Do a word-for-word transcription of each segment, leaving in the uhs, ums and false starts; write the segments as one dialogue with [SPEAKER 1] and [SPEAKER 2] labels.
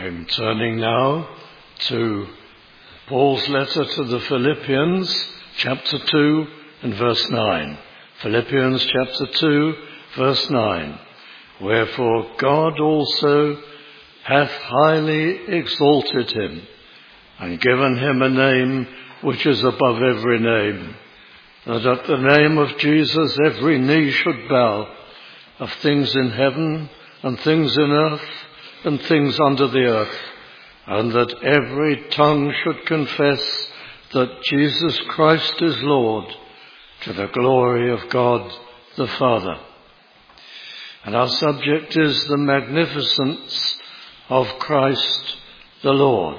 [SPEAKER 1] I'm turning now to Paul's letter to the Philippians, chapter two and verse nine. Philippians chapter two, verse nine. Wherefore God also hath highly exalted him, and given him a name which is above every name, that at the name of Jesus every knee should bow, of things in heaven and things in earth and things under the earth, and that every tongue should confess that Jesus Christ is Lord, to the glory of God the Father. And our subject is the magnificence of Christ the Lord.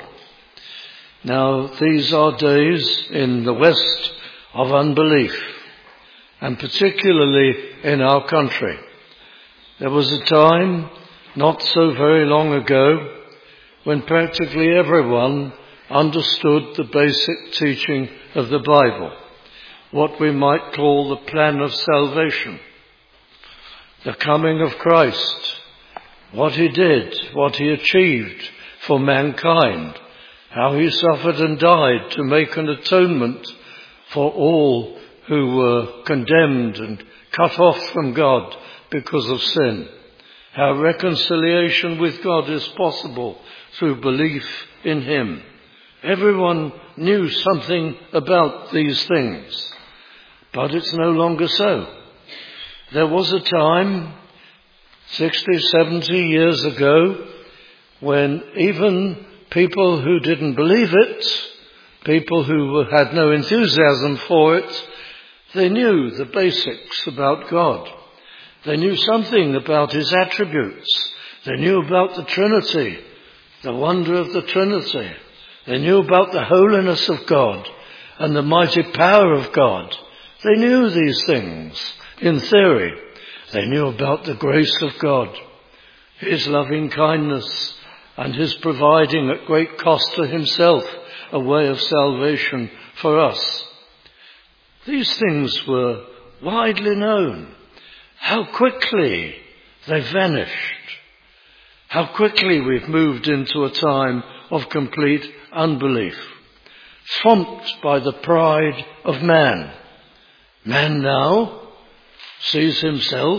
[SPEAKER 1] Now, these are days in the west of unbelief, and particularly in our country. There was a time, not so very long ago, when practically everyone understood the basic teaching of the Bible, what we might call the plan of salvation, the coming of Christ, what he did, what he achieved for mankind, how he suffered and died to make an atonement for all who were condemned and cut off from God because of sin, how reconciliation with God is possible through belief in him. Everyone knew something about these things, but it's no longer so. There was a time, sixty, seventy years ago, when even people who didn't believe it, people who had no enthusiasm for it, they knew the basics about God. They knew something about his attributes. They knew about the Trinity, the wonder of the Trinity. They knew about the holiness of God and the mighty power of God. They knew these things in theory. They knew about the grace of God, his loving kindness, and his providing at great cost to himself a way of salvation for us. These things were widely known. How quickly they vanished. How quickly we've moved into a time of complete unbelief, swamped by the pride of man. Man now sees himself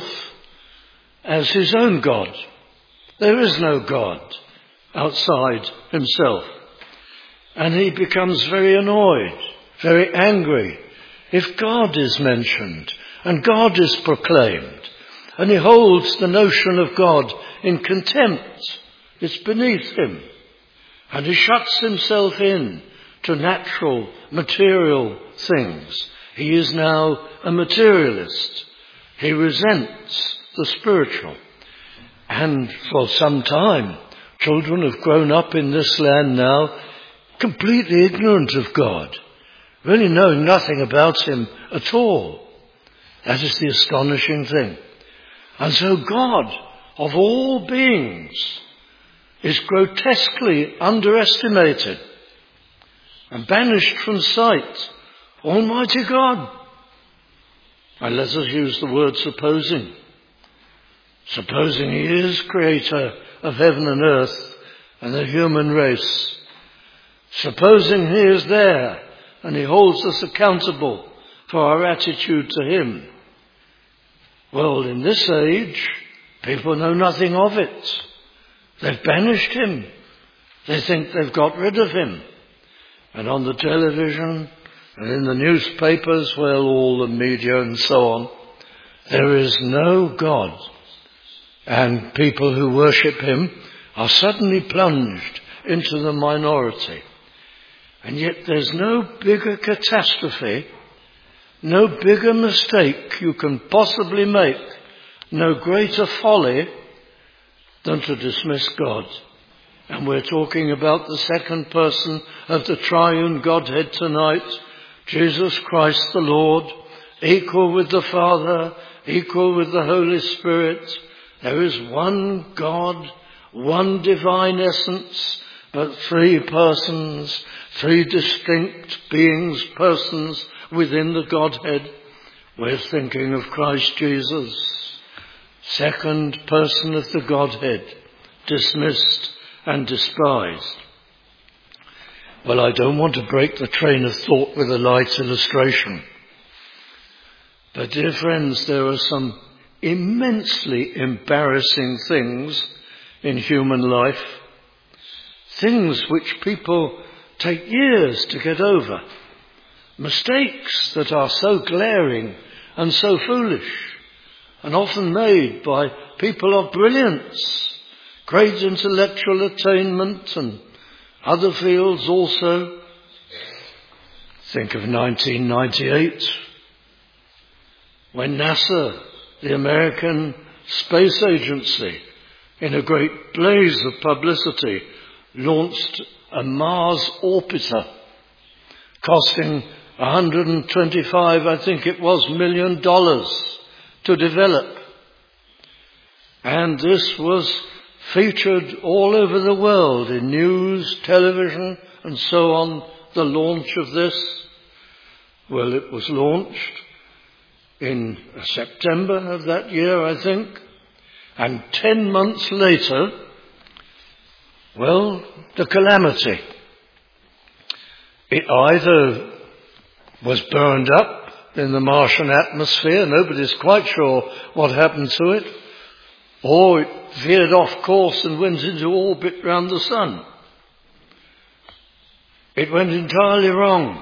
[SPEAKER 1] as his own God. There is no God outside himself. And he becomes very annoyed, very angry if God is mentioned and God is proclaimed, and he holds the notion of God in contempt. It's beneath him. And he shuts himself in to natural, material things. He is now a materialist. He resents the spiritual. And for some time, children have grown up in this land now completely ignorant of God, really knowing nothing about him at all. That is the astonishing thing. And so God, of all beings, is grotesquely underestimated and banished from sight. Almighty God. And let us use the word supposing. Supposing he is creator of heaven and earth and the human race. Supposing he is there and he holds us accountable for our attitude to him. Well, in this age, people know nothing of it. They've banished him. They think they've got rid of him. And on the television and in the newspapers, well, all the media and so on, there is no God. And people who worship him are suddenly plunged into the minority. And yet there's no bigger catastrophe, no bigger mistake you can possibly make, no greater folly than to dismiss God. And we're talking about the second person of the triune Godhead tonight, Jesus Christ the Lord, equal with the Father, equal with the Holy Spirit. There is one God, one divine essence, but three persons, three distinct beings, persons within the Godhead. We're thinking of Christ Jesus, second person of the Godhead, dismissed and despised. Well, I don't want to break the train of thought with a light illustration. But dear friends, there are some immensely embarrassing things in human life. Things which people take years to get over. Mistakes that are so glaring and so foolish, and often made by people of brilliance, great intellectual attainment and other fields also. Think of nineteen ninety-eight, when NASA, the American Space Agency, in a great blaze of publicity, launched a Mars orbiter, costing one hundred twenty-five, I think it was, million dollars to develop. And this was featured all over the world in news, television, and so on, the launch of this. Well, it was launched in September of that year, I think. And ten months later, well, the calamity. It either was burned up in the Martian atmosphere, nobody's quite sure what happened to it, or it veered off course and went into orbit round the sun. It went entirely wrong.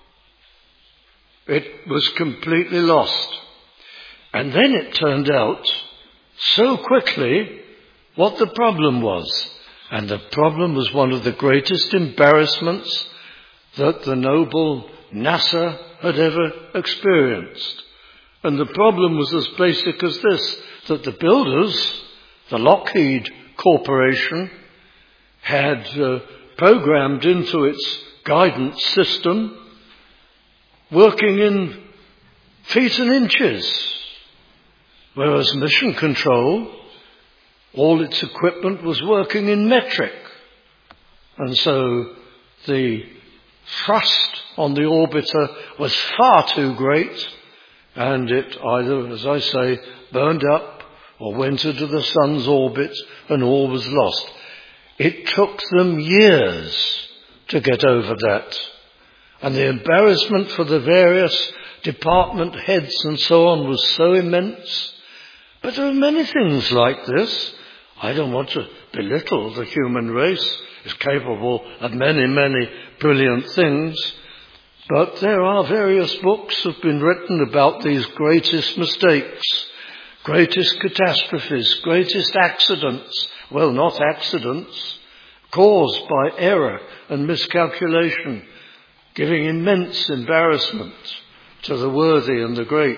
[SPEAKER 1] It was completely lost. And then it turned out so quickly what the problem was. And the problem was one of the greatest embarrassments that the noble NASA had ever experienced. And the problem was as basic as this, that the builders, the Lockheed Corporation, had uh, programmed into its guidance system working in feet and inches, whereas Mission Control, all its equipment was working in metric. And so the thrust on the orbiter was far too great, and it either, as I say, burned up or went into the sun's orbit, and all was lost. It took them years to get over that. And the embarrassment for the various department heads and so on was so immense. But there are many things like this. I don't want to belittle the human race. It's capable of many, many brilliant things. But there are various books that have been written about these greatest mistakes, greatest catastrophes, greatest accidents. Well, not accidents, caused by error and miscalculation, giving immense embarrassment to the worthy and the great.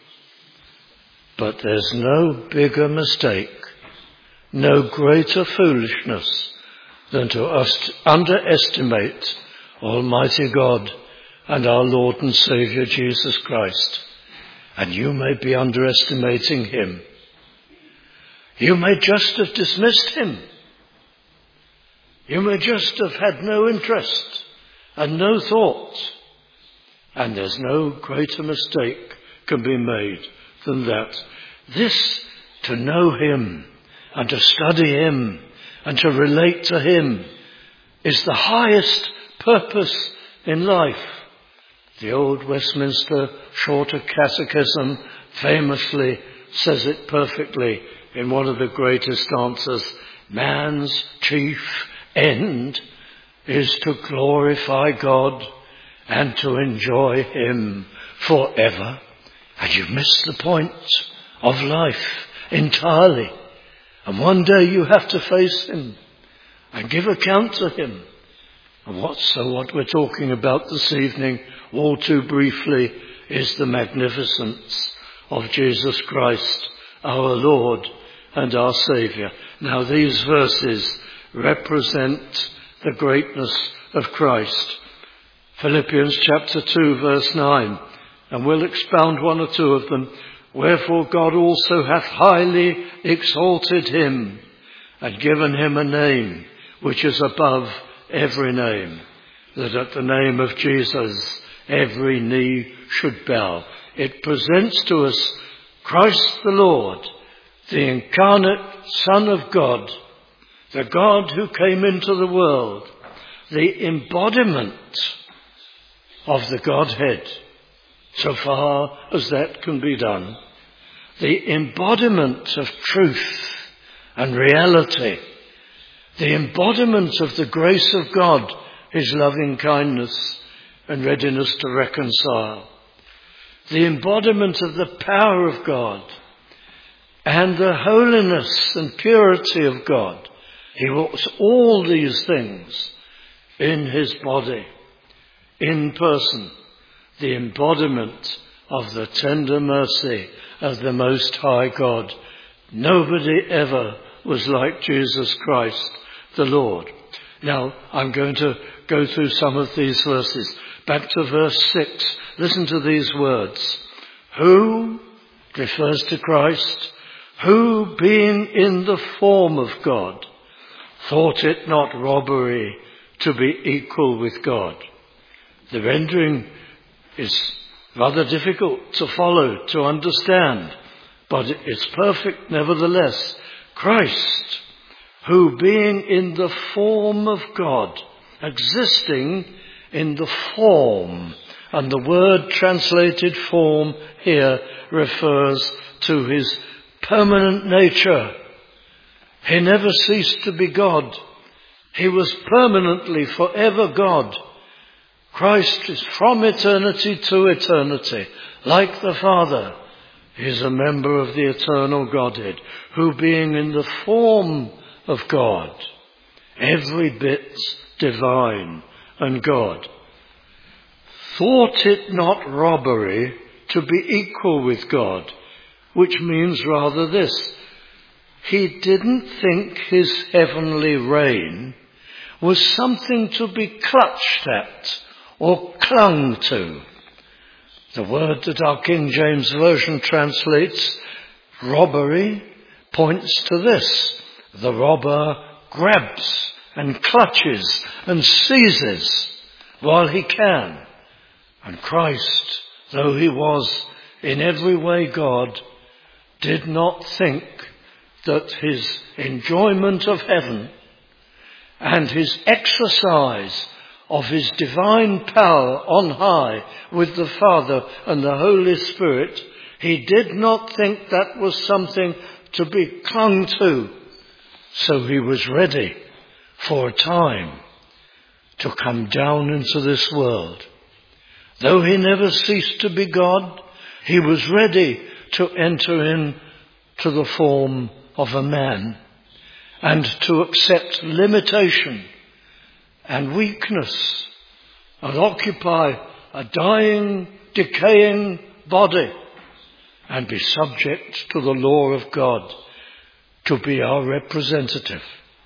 [SPEAKER 1] But there's no bigger mistake, no greater foolishness than to us underestimate Almighty God and our Lord and Saviour Jesus Christ. And you may be underestimating him. You may just have dismissed him. You may just have had no interest and no thought. And there's no greater mistake can be made than that. This, to know him and to study him and to relate to him, is the highest purpose in life. The old Westminster Shorter Catechism famously says it perfectly in one of the greatest answers. Man's chief end is to glorify God and to enjoy him forever. And you've missed the point of life entirely. And one day you have to face him and give account to him. And what, so what we're talking about this evening, all too briefly, is the magnificence of Jesus Christ, our Lord and our Saviour. Now these verses represent the greatness of Christ. Philippians chapter two, verse nine, and we'll expound one or two of them. Wherefore God also hath highly exalted him, and given him a name which is above every name, that at the name of Jesus every knee should bow. It presents to us Christ the Lord, the incarnate Son of God, the God who came into the world, the embodiment of the Godhead, so far as that can be done, the embodiment of truth and reality, the embodiment of the grace of God, his loving kindness and readiness to reconcile, the embodiment of the power of God and the holiness and purity of God. He was all these things in his body, in person, the embodiment of the tender mercy of the Most High God. Nobody ever was like Jesus Christ, the Lord. Now, I'm going to go through some of these verses. Back to verse six. Listen to these words. Who, refers to Christ, who being in the form of God, thought it not robbery to be equal with God. The rendering is rather difficult to follow, to understand, but it's perfect nevertheless. Christ, who being in the form of God, existing in the form, and the word translated form here refers to his permanent nature. He never ceased to be God. He was permanently, forever God. Christ is from eternity to eternity. Like the Father, he is a member of the eternal Godhead, who being in the form of God, every bit divine and God, thought it not robbery to be equal with God, which means rather this. He didn't think his heavenly reign was something to be clutched at or clung to. The word that our King James Version translates robbery points to this. The robber grabs and clutches and seizes while he can. And Christ, though he was in every way God, did not think that his enjoyment of heaven and his exercise of his divine power on high with the Father and the Holy Spirit, he did not think that was something to be clung to. So he was ready for a time to come down into this world. Though he never ceased to be God, he was ready to enter into the form of a man and to accept limitation and weakness and occupy a dying, decaying body and be subject to the law of God, to be our representative.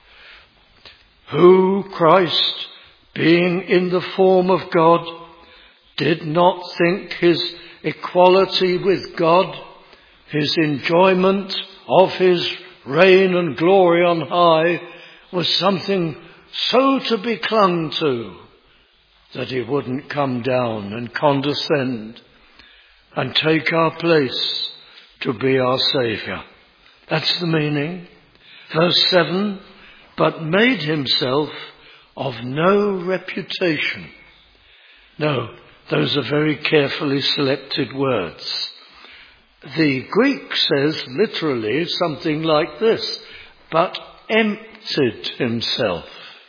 [SPEAKER 1] Who, Christ, being in the form of God, did not think his equality with God, his enjoyment of his reign and glory on high, was something so to be clung to that he wouldn't come down and condescend and take our place to be our Saviour. That's the meaning. Verse seven, but made himself of no reputation. No, those are very carefully selected words. The Greek says literally something like this, but emptied himself.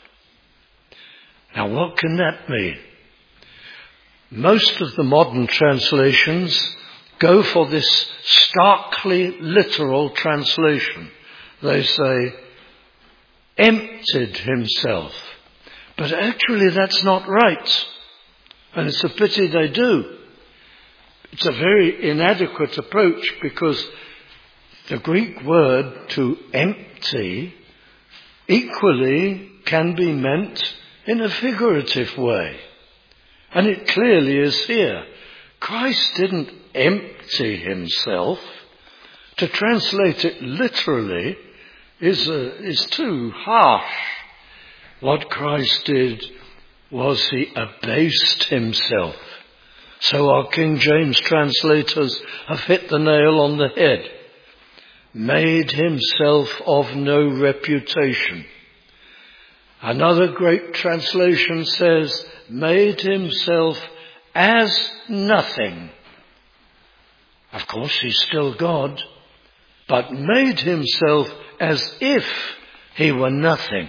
[SPEAKER 1] Now what can that mean? Most of the modern translations go for this starkly literal translation. They say, emptied himself. But actually that's not right. And it's a pity they do. It's a very inadequate approach, because the Greek word to empty equally can be meant in a figurative way. And it clearly is here. Christ didn't empty himself. To translate it literally is, uh, is too harsh. What Christ did was he abased himself. So our King James translators have hit the nail on the head. Made himself of no reputation. Another great translation says, made himself as nothing. Of course, he's still God, but made himself as if he were nothing.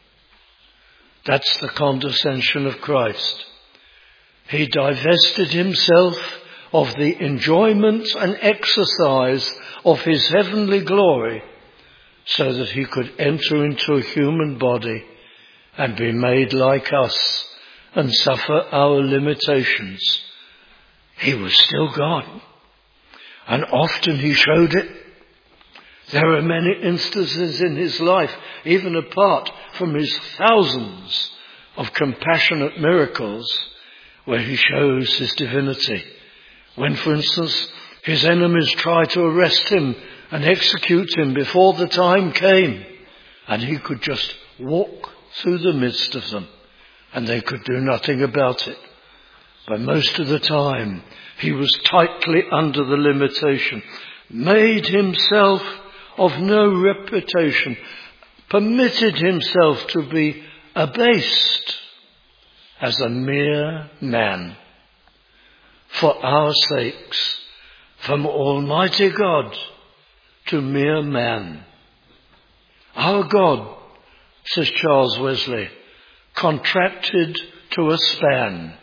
[SPEAKER 1] That's the condescension of Christ. He divested himself of the enjoyment and exercise of his heavenly glory so that he could enter into a human body and be made like us and suffer our limitations. He was still God, and often he showed it. There are many instances in his life, even apart from his thousands of compassionate miracles, where he shows his divinity. When, for instance, his enemies tried to arrest him and execute him before the time came, and he could just walk through the midst of them, and they could do nothing about it. But most of the time, he was tightly under the limitation, made himself of no reputation, permitted himself to be abased as a mere man for our sakes, from Almighty God to mere man. Our God, says Charles Wesley, contracted to a span,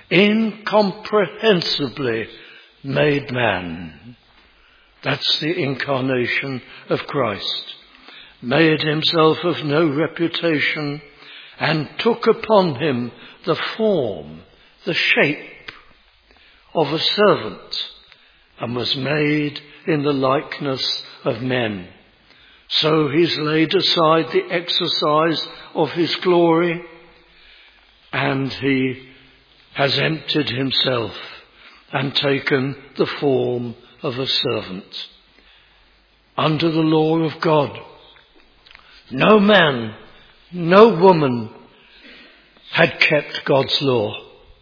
[SPEAKER 1] incomprehensibly made man. That's the incarnation of Christ. Made himself of no reputation and took upon him the form, the shape of a servant, and was made in the likeness of men. So he's laid aside the exercise of his glory, and he has emptied himself and taken the form of a servant. Under the law of God, no man, no woman had kept God's law.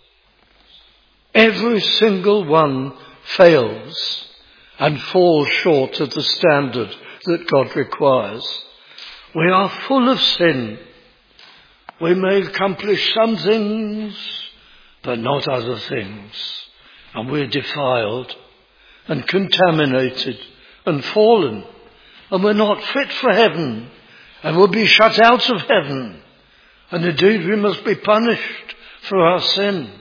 [SPEAKER 1] Every single one fails and falls short of the standard that God requires. We are full of sin. We may accomplish some things, but not other things. And we're defiled and contaminated and fallen. And we're not fit for heaven. And we'll be shut out of heaven. And indeed we must be punished for our sin.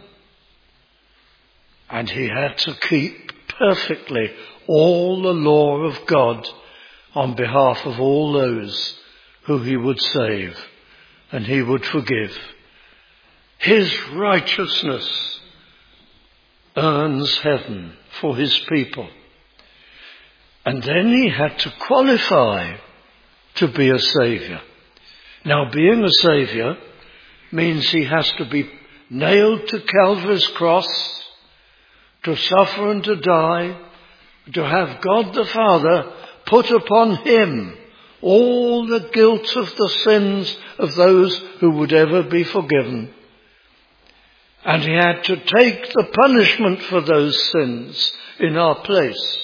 [SPEAKER 1] And he had to keep perfectly all the law of God on behalf of all those who he would save and he would forgive. His righteousness earns heaven for his people. And then he had to qualify to be a saviour. Now, being a saviour means he has to be nailed to Calvary's cross, to suffer and to die, to have God the Father put upon him all the guilt of the sins of those who would ever be forgiven. And he had to take the punishment for those sins in our place.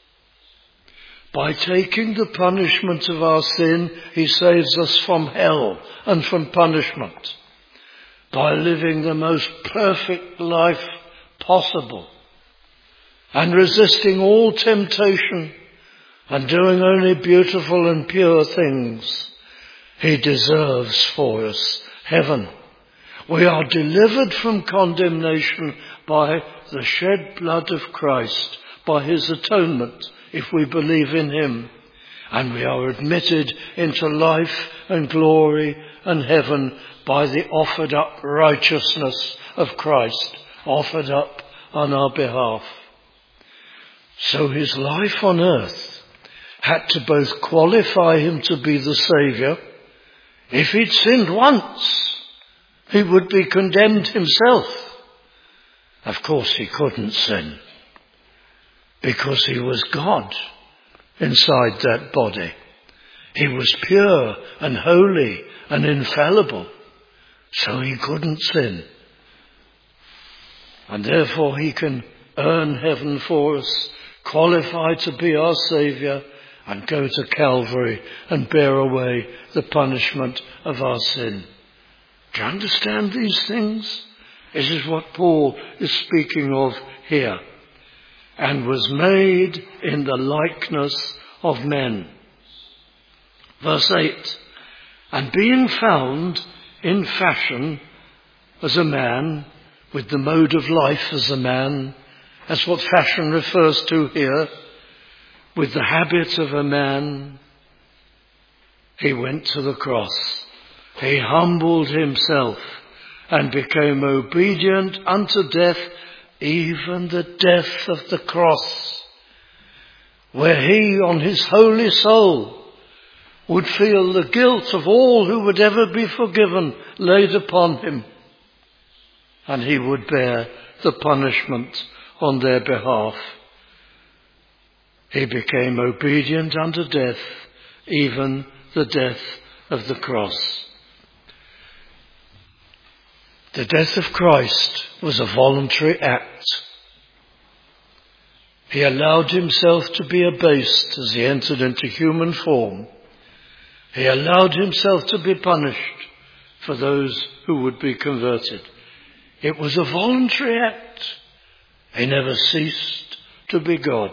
[SPEAKER 1] By taking the punishment of our sin, he saves us from hell and from punishment. By living the most perfect life possible and resisting all temptation and doing only beautiful and pure things, he deserves for us heaven. We are delivered from condemnation by the shed blood of Christ, by his atonement, if we believe in him. And we are admitted into life and glory and heaven by the offered up righteousness of Christ, offered up on our behalf. So his life on earth had to both qualify him to be the Saviour. If he'd sinned once, he would be condemned himself. Of course he couldn't sin, because he was God inside that body. He was pure and holy and infallible, so he couldn't sin. And therefore he can earn heaven for us, qualify to be our Saviour, and go to Calvary and bear away the punishment of our sin. Do you understand these things? This is what Paul is speaking of here. And was made in the likeness of men. Verse eight. And being found in fashion as a man, with the mode of life as a man, that's what fashion refers to here, with the habit of a man, he went to the cross. He humbled himself and became obedient unto death, even the death of the cross, where he on his holy soul would feel the guilt of all who would ever be forgiven laid upon him, and he would bear the punishment on their behalf. He became obedient unto death, even the death of the cross. The death of Christ was a voluntary act. He allowed himself to be abased as he entered into human form. He allowed himself to be punished for those who would be converted. It was a voluntary act. He never ceased to be God.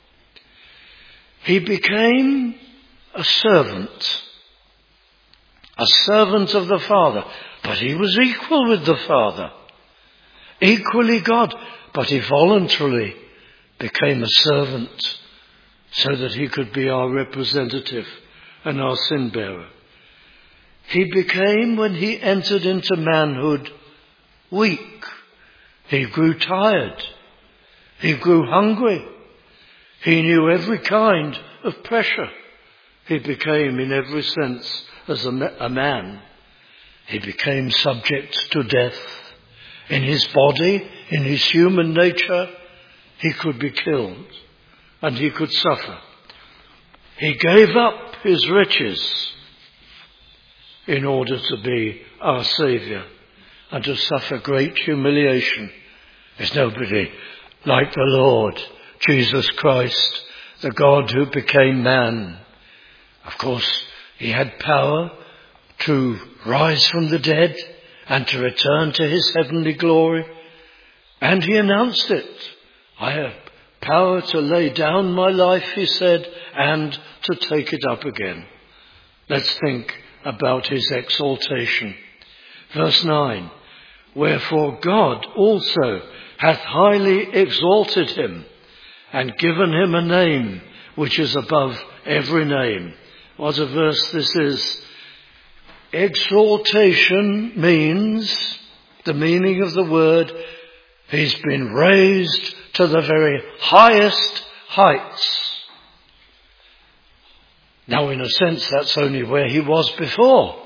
[SPEAKER 1] He became a servant, a servant of the Father, but he was equal with the Father, equally God, but he voluntarily became a servant so that he could be our representative and our sin bearer. He became, when he entered into manhood, weak. He grew tired. He grew hungry. He knew every kind of pressure. He became, in every sense, as a, a man. He became subject to death. In his body, in his human nature, he could be killed and he could suffer. He gave up his riches in order to be our Saviour and to suffer great humiliation. There's nobody like the Lord Jesus Christ, the God who became man. Of course, he had power to rise from the dead and to return to his heavenly glory. And he announced it. I have power to lay down my life, he said, and to take it up again. Let's think about his exaltation. Verse nine. Wherefore God also hath highly exalted him and given him a name which is above every name. What a verse this is. Exaltation means, the meaning of the word, he's been raised to the very highest heights. Now, in a sense, that's only where he was before.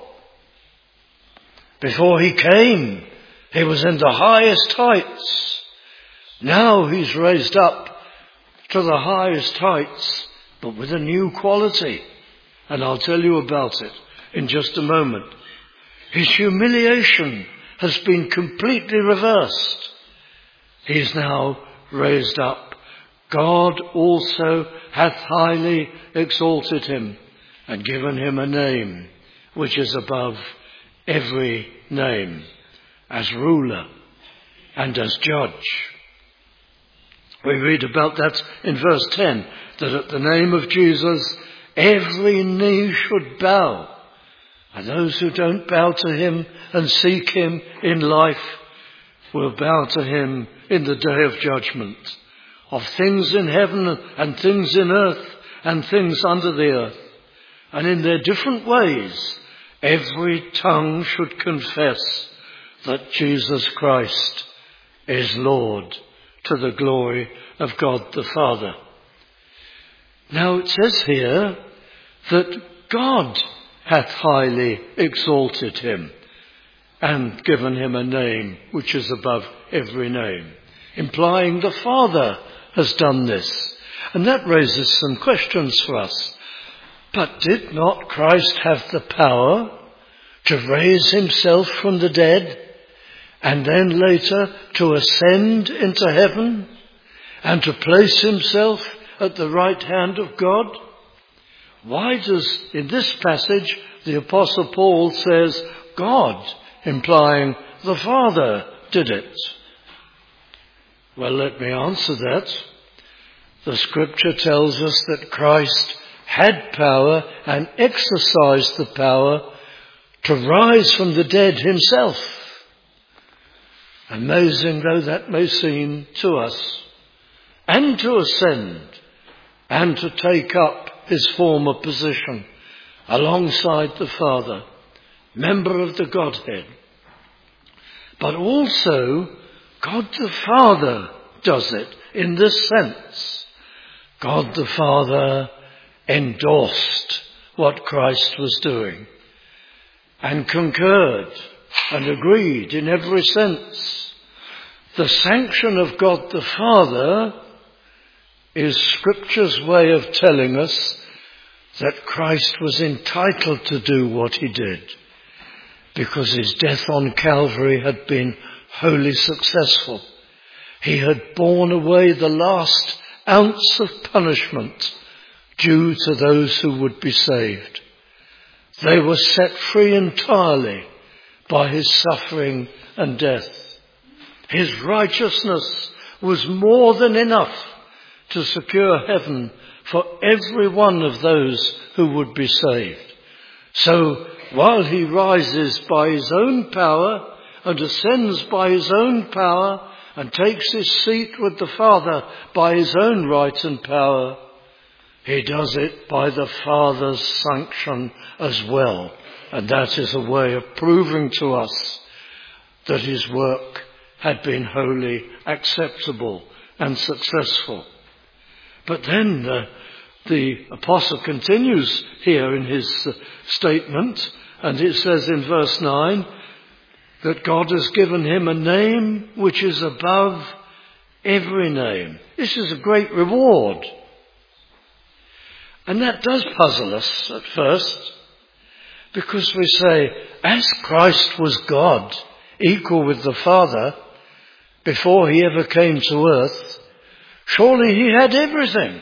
[SPEAKER 1] Before he came, he was in the highest heights. Now he's raised up to the highest heights, but with a new quality. And I'll tell you about it in just a moment. His humiliation has been completely reversed. He is now raised up. God also hath highly exalted him and given him a name which is above every name, as ruler and as judge. We read about that in verse ten, that at the name of Jesus every knee should bow, and those who don't bow to him and seek him in life will bow to him in the day of judgment. Of things in heaven and things in earth and things under the earth. And in their different ways, every tongue should confess that Jesus Christ is Lord, to the glory of God the Father. Now it says here that God hath highly exalted him and given him a name which is above every name, implying the Father has done this. And that raises some questions for us. But did not Christ have the power to raise himself from the dead and then later to ascend into heaven and to place himself at the right hand of God? Why does, in this passage, the Apostle Paul says, God implying the Father did it. Well, let me answer that. The Scripture tells us that Christ had power and exercised the power to rise from the dead himself. Amazing though that may seem to us, and to ascend, and to take up his former position alongside the Father, member of the Godhead. But also, God the Father does it in this sense. God the Father endorsed what Christ was doing and concurred and agreed in every sense. The sanction of God the Father is Scripture's way of telling us that Christ was entitled to do what he did because his death on Calvary had been wholly successful. He had borne away the last ounce of punishment due to those who would be saved. They were set free entirely by his suffering and death. His righteousness was more than enough to secure heaven for every one of those who would be saved. So while he rises by his own power and ascends by his own power and takes his seat with the Father by his own right and power, he does it by the Father's sanction as well. And that is a way of proving to us that his work had been wholly acceptable and successful. But then the, the apostle continues here in his uh, statement, and it says in verse nine that God has given him a name which is above every name. This is a great reward. And that does puzzle us at first, because we say, as Christ was God, equal with the Father, before he ever came to earth, surely he had everything.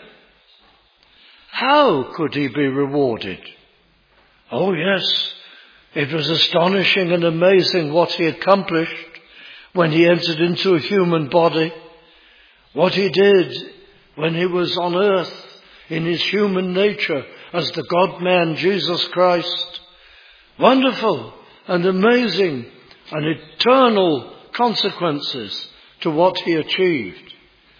[SPEAKER 1] How could he be rewarded? Oh yes, it was astonishing and amazing what he accomplished when he entered into a human body, what he did when he was on earth in his human nature as the God-man Jesus Christ. Wonderful and amazing and eternal consequences to what he achieved.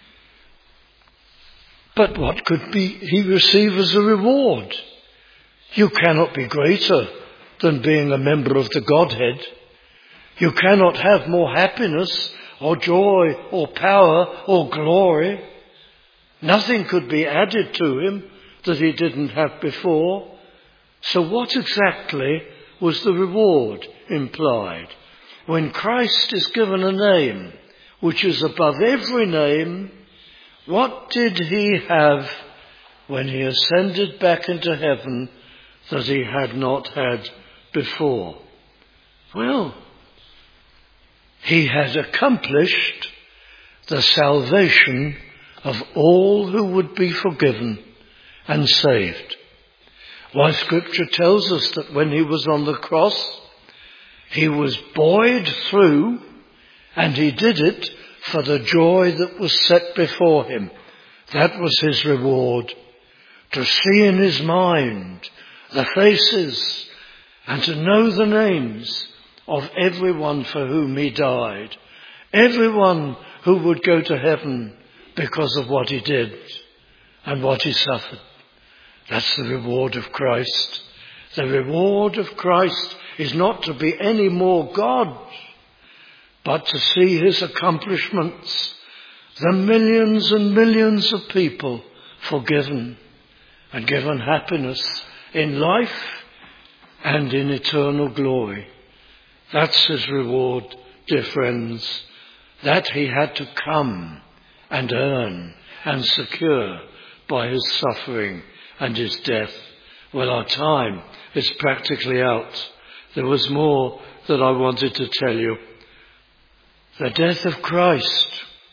[SPEAKER 1] But what could be he receive as a reward? You cannot be greater than being a member of the Godhead. You cannot have more happiness or joy or power or glory. Nothing could be added to him that he didn't have before. So what exactly was the reward implied? When Christ is given a name which is above every name, what did he have when he ascended back into heaven that he had not had before? Well, he had accomplished the salvation of all who would be forgiven and saved. Why, Scripture tells us that when he was on the cross, he was buoyed through, and he did it for the joy that was set before him. That was his reward, to see in his mind the faces and to know the names of everyone for whom he died, everyone who would go to heaven because of what he did and what he suffered. That's the reward of Christ. The reward of Christ is not to be any more God, but to see his accomplishments, the millions and millions of people forgiven and given happiness in life and in eternal glory. That's his reward, dear friends, that he had to come and earn and secure by his suffering and his death. Well, our time is practically out. There was more that I wanted to tell you. The death of Christ,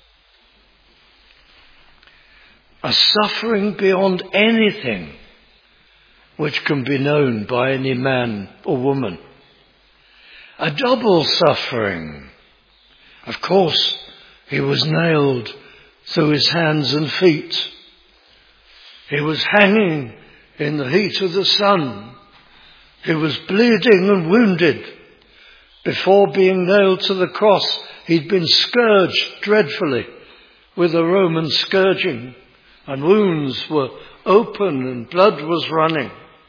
[SPEAKER 1] a suffering beyond anything which can be known by any man or woman. a double suffering. Of course, he was nailed through his hands and feet. He was hanging in the heat of the sun. He was bleeding and wounded. Before being nailed to the cross, he'd been scourged dreadfully with a Roman scourging, and wounds were open and blood was running.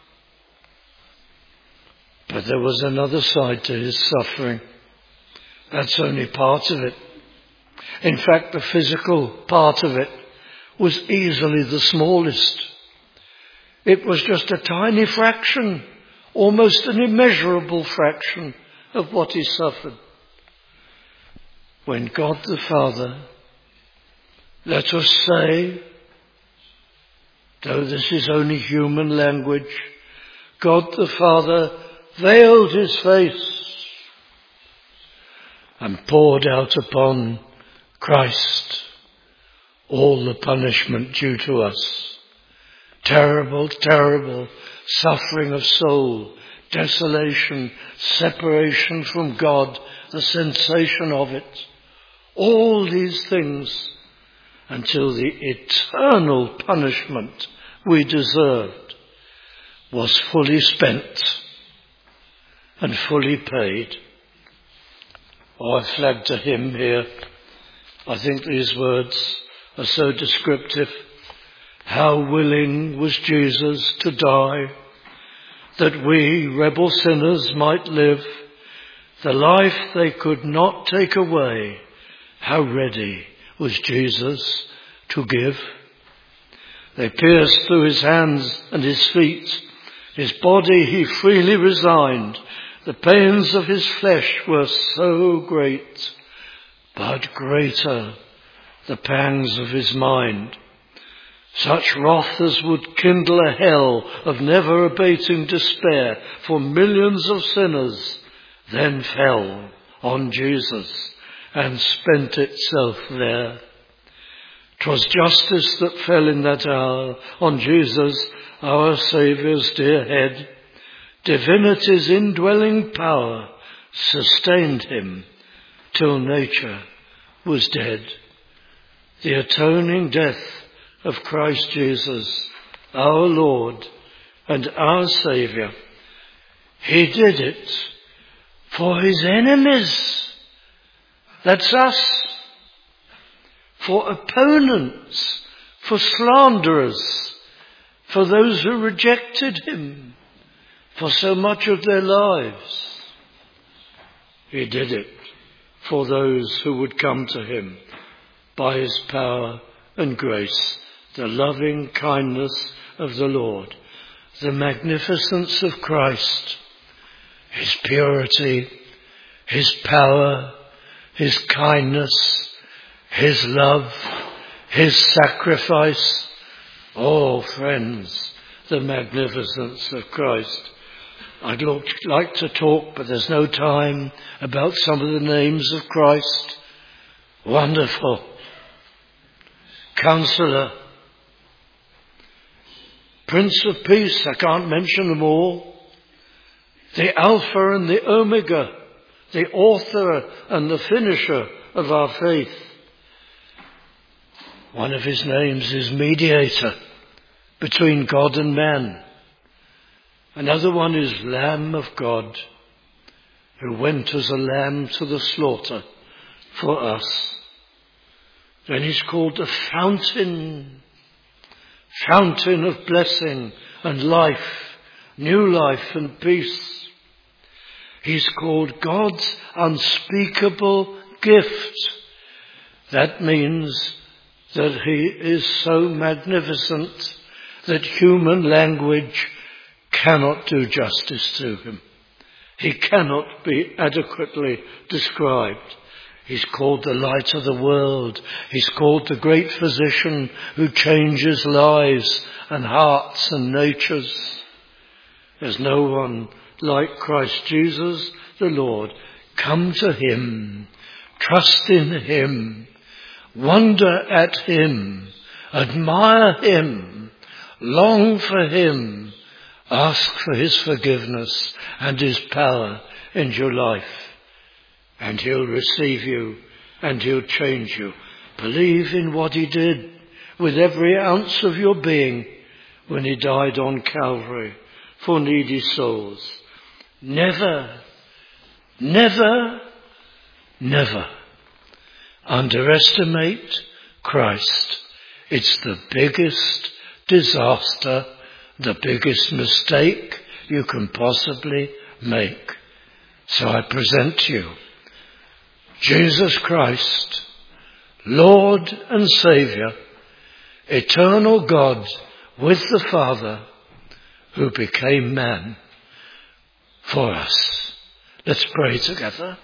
[SPEAKER 1] But there was another side to his suffering. That's only part of it. In fact, the physical part of it was easily the smallest. It was just a tiny fraction, almost an immeasurable fraction of what he suffered. When God the Father, let us say, though this is only human language, God the Father veiled his face and poured out upon Christ all the punishment due to us. Terrible, terrible suffering of soul, desolation, separation from God, the sensation of it. All these things until the eternal punishment we deserved was fully spent and fully paid. Oh, I flagged a hymn here. I think these words are so descriptive. How willing was Jesus to die, that we, rebel sinners, might live the life they could not take away. How ready was Jesus to give. They pierced through his hands and his feet. His body he freely resigned. The pains of his flesh were so great, but greater the pangs of his mind. Such wrath as would kindle a hell of never abating despair for millions of sinners then fell on Jesus and spent itself there. 'Twas justice that fell in that hour on Jesus, our Saviour's dear head. Divinity's indwelling power sustained him till nature was dead. The atoning death of Christ Jesus, our Lord and our Saviour, he did it for his enemies. That's us. For opponents, for slanderers, for those who rejected him for so much of their lives. He did it for those who would come to him by his power and grace, the loving kindness of the Lord, the magnificence of Christ, his purity, his power, his kindness, his love, his sacrifice. Oh, friends, the magnificence of Christ. I'd like to talk, but there's no time, about some of the names of Christ. Wonderful. Counselor. Prince of Peace, I can't mention them all. The Alpha and the Omega, the author and the finisher of our faith. One of his names is Mediator between God and man. Another one is Lamb of God, who went as a lamb to the slaughter for us. Then he's called the Fountain, Fountain of blessing and life, new life and peace. He's called God's unspeakable gift. That means that he is so magnificent that human language cannot do justice to him. He cannot be adequately described. He's called the light of the world. He's called the great physician who changes lives and hearts and natures. There's no one like Christ Jesus the Lord. Come to him, trust in him, wonder at him, admire him, long for him, ask for his forgiveness and his power into life. And he'll receive you and he'll change you. Believe in what he did with every ounce of your being when he died on Calvary for needy souls. Never, never, never underestimate Christ. It's the biggest disaster, the biggest mistake you can possibly make. So I present to you Jesus Christ, Lord and Saviour, eternal God with the Father, who became man for us. Let's pray together.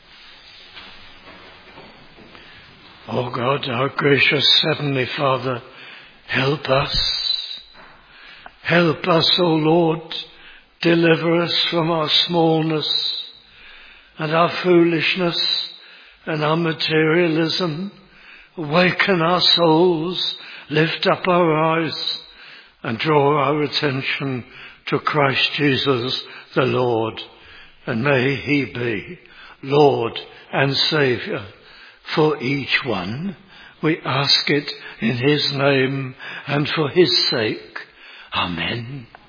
[SPEAKER 1] Oh God, our gracious Heavenly Father, help us. Help us, O Lord. Deliver us from our smallness and our foolishness and our materialism. Awaken our souls, lift up our eyes, and draw our attention to Christ Jesus the Lord. And may he be Lord and Saviour for each one. We ask it in his name and for his sake. Amen.